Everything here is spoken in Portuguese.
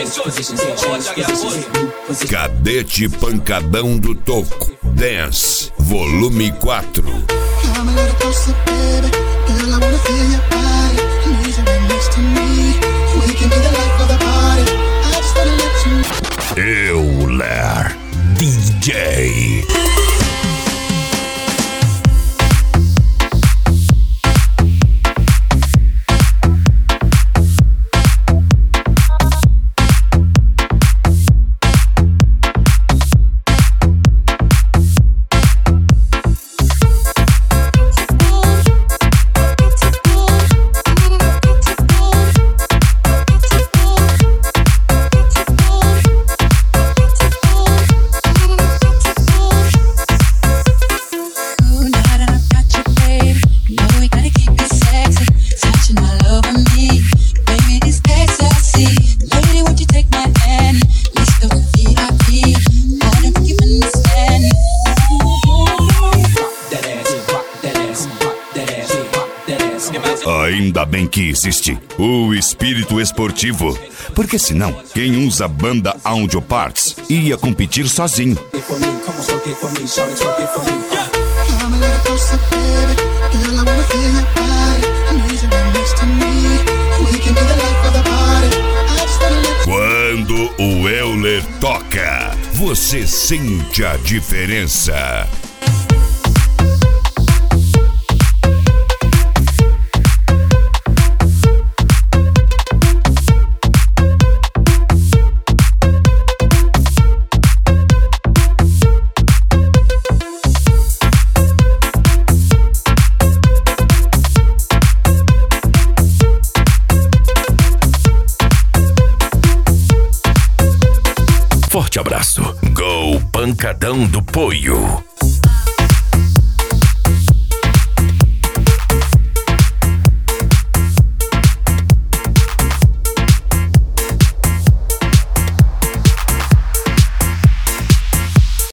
Cadete Pancadão do Toco Dance Volume 4. Euler DJ. Ainda bem que existe o espírito esportivo, porque senão quem usa banda Audio Parts ia competir sozinho. Quando o Euler toca, você sente a diferença. Forte abraço. Go Pancadão do Poio.